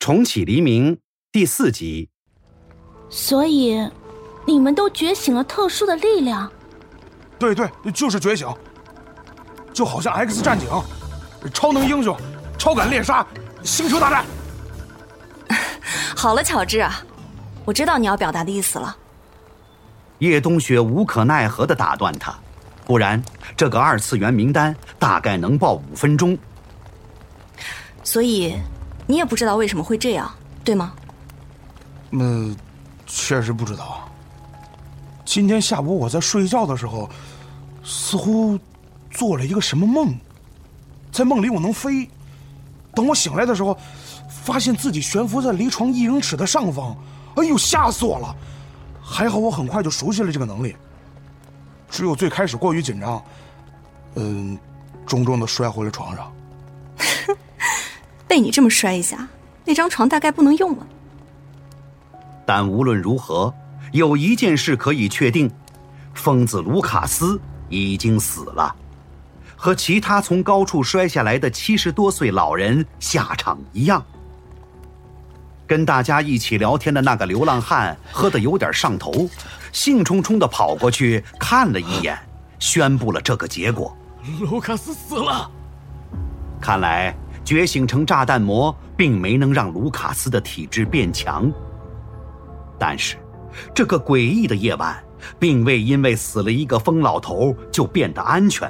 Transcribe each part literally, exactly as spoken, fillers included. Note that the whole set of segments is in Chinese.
重启黎明第四集。 所以你们都觉醒了特殊的力量？ 对对，就是觉醒，就好像 X 战警、超能英雄、超感猎杀、星球大战。 好了，乔治啊，我知道你要表达的意思了。 叶冬雪无可奈何地打断他，不然这个二次元名单大概能报五分钟。 所以你也不知道为什么会这样，对吗？ 嗯，确实不知道。今天下午我在睡觉的时候，似乎做了一个什么梦，在梦里我能飞，等我醒来的时候，发现自己悬浮在离床一英尺的上方，哎呦，吓死我了！还好我很快就熟悉了这个能力，只有最开始过于紧张，嗯，重重的摔回了床上。 被你这么摔一下，那张床大概不能用了。 但无论如何，有一件事可以确定，疯子卢卡斯已经死了，和其他从高处摔下来的七十多岁老人下场一样。跟大家一起聊天的那个流浪汉喝得有点上头，兴冲冲地跑过去看了一眼，宣布了这个结果： 卢卡斯死了。 看来觉醒成炸弹魔并没能让卢卡斯的体质变强。但是这个诡异的夜晚并未因为死了一个疯老头就变得安全。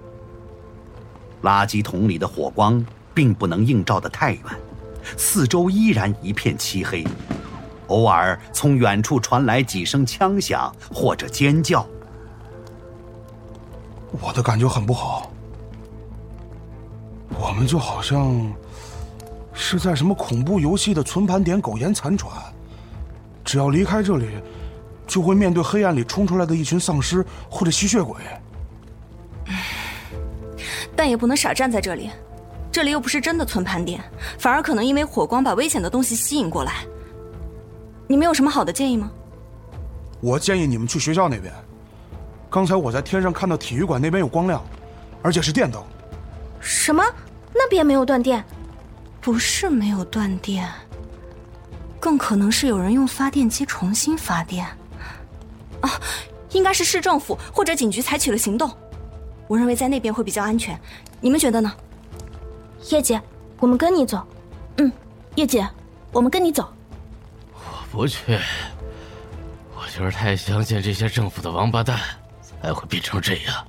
垃圾桶里的火光并不能映照得太远，四周依然一片漆黑，偶尔从远处传来几声枪响或者尖叫。 我的感觉很不好，我们就好像是在什么恐怖游戏的存盘点苟延残喘，只要离开这里，就会面对黑暗里冲出来的一群丧尸或者吸血鬼。 但也不能傻站在这里，这里又不是真的存盘点，反而可能因为火光把危险的东西吸引过来。你们有什么好的建议吗？ 我建议你们去学校那边，刚才我在天上看到体育馆那边有光亮，而且是电灯。 什么？那边没有断电？ 不是没有断电，更可能是有人用发电机重新发电。啊，应该是市政府或者警局采取了行动。我认为在那边会比较安全，你们觉得呢？ 叶姐，我们跟你走。嗯，叶姐，我们跟你走。 我不去，我就是太相信这些政府的王八蛋，才会变成这样。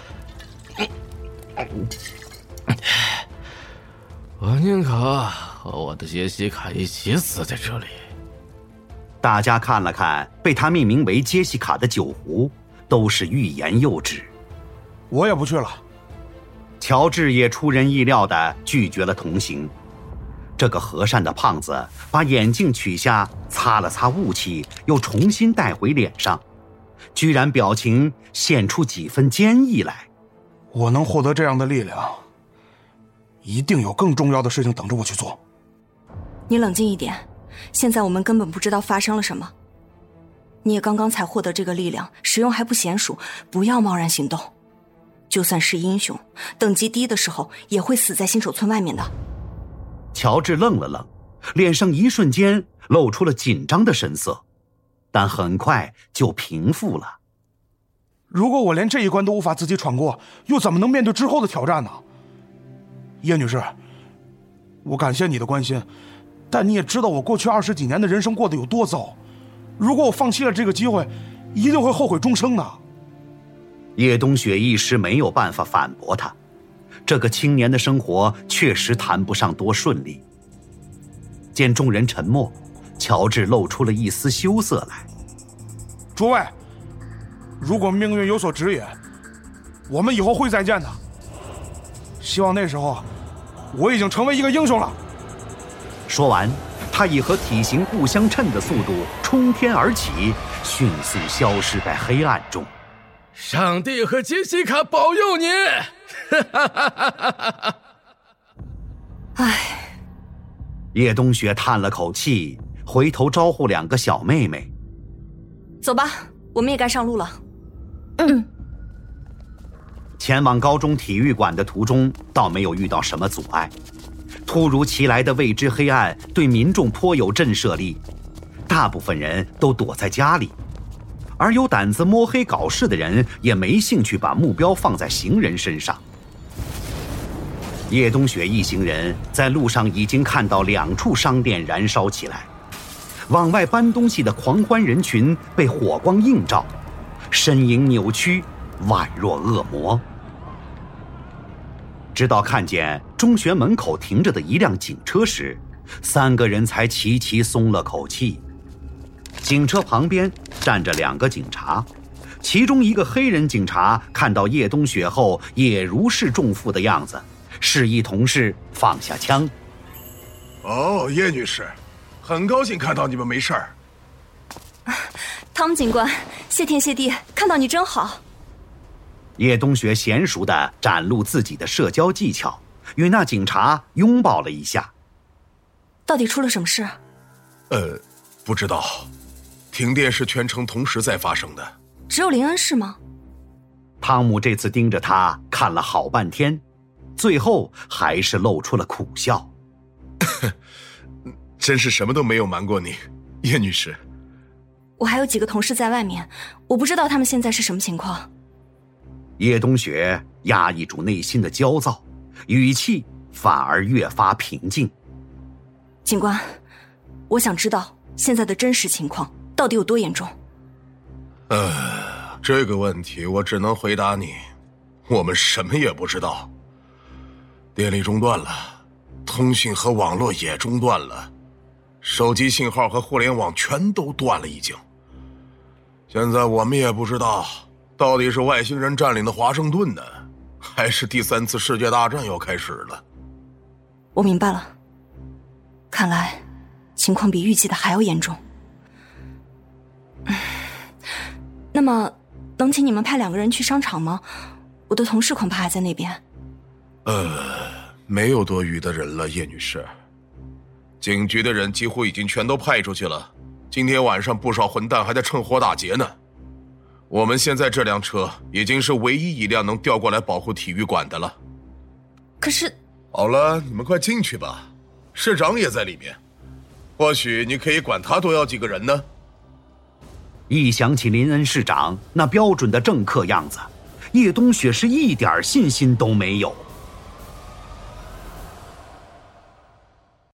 我宁可和我的杰西卡一起死在这里。 大家看了看被他命名为杰西卡的酒壶，都是欲言又止。 我也不去了。 乔治也出人意料地拒绝了同行。这个和善的胖子把眼镜取下，擦了擦雾气，又重新戴回脸上，居然表情现出几分坚毅来。 我能获得这样的力量，一定有更重要的事情等着我去做。 你冷静一点，现在我们根本不知道发生了什么。你也刚刚才获得这个力量，使用还不娴熟，不要贸然行动。就算是英雄，等级低的时候也会死在新手村外面的。 乔治愣了愣，脸上一瞬间露出了紧张的神色，但很快就平复了。 如果我连这一关都无法自己闯过，又怎么能面对之后的挑战呢？叶女士，我感谢你的关心，但你也知道我过去二十几年的人生过得有多糟。如果我放弃了这个机会，一定会后悔终生的。 叶冬雪一时没有办法反驳他，这个青年的生活确实谈不上多顺利。见众人沉默，乔治露出了一丝羞涩来。 诸位，如果命运有所指引，我们以后会再见的。希望那时候我已经成为一个英雄了。 说完，他以和体型不相称的速度冲天而起，迅速消失在黑暗中。 上帝和杰西卡保佑你！ 唉， 叶冬雪叹了口气，回头招呼两个小妹妹：“ 走吧，我们也该上路了。” 嗯。 前往高中体育馆的途中，倒没有遇到什么阻碍， 突如其来的未知黑暗对民众颇有震慑力，大部分人都躲在家里，而有胆子摸黑搞事的人也没兴趣把目标放在行人身上。叶冬雪一行人在路上已经看到两处商店燃烧起来，往外搬东西的狂欢人群被火光映照，身影扭曲，宛若恶魔。直到看见中学门口停着的一辆警车时，三个人才齐齐松了口气。警车旁边站着两个警察，其中一个黑人警察看到叶冬雪后也如释重负的样子，示意同事放下枪。 哦，叶女士，很高兴看到你们没事儿。 汤姆警官，谢天谢地，看到你真好。 叶冬雪娴熟地展露自己的社交技巧，与那警察拥抱了一下。 到底出了什么事？ 呃，不知道，停电是全城同时在发生的。 只有林恩是吗？ 汤姆这次盯着他看了好半天，最后还是露出了苦笑。 真是什么都没有瞒过你，叶女士。 我还有几个同事在外面，我不知道他们现在是什么情况。 叶冬雪压抑住内心的焦躁，语气反而越发平静。 警官，我想知道现在的真实情况到底有多严重。 呃，这个问题我只能回答你，我们什么也不知道。电力中断了，通讯和网络也中断了，手机信号和互联网全都断了已经。现在我们也不知道到底是外星人占领的华盛顿呢，还是第三次世界大战要开始了。 我明白了，看来情况比预计的还要严重。那么能请你们派两个人去商场吗？我的同事恐怕还在那边。 呃，没有多余的人了，叶女士。警局的人几乎已经全都派出去了，今天晚上不少混蛋还在趁火打劫呢。我们现在这辆车已经是唯一一辆能调过来保护体育馆的了。 可是…… 好了，你们快进去吧，市长也在里面，或许你可以管他多要几个人呢。 一想起林恩市长那标准的政客样子，叶冬雪是一点信心都没有。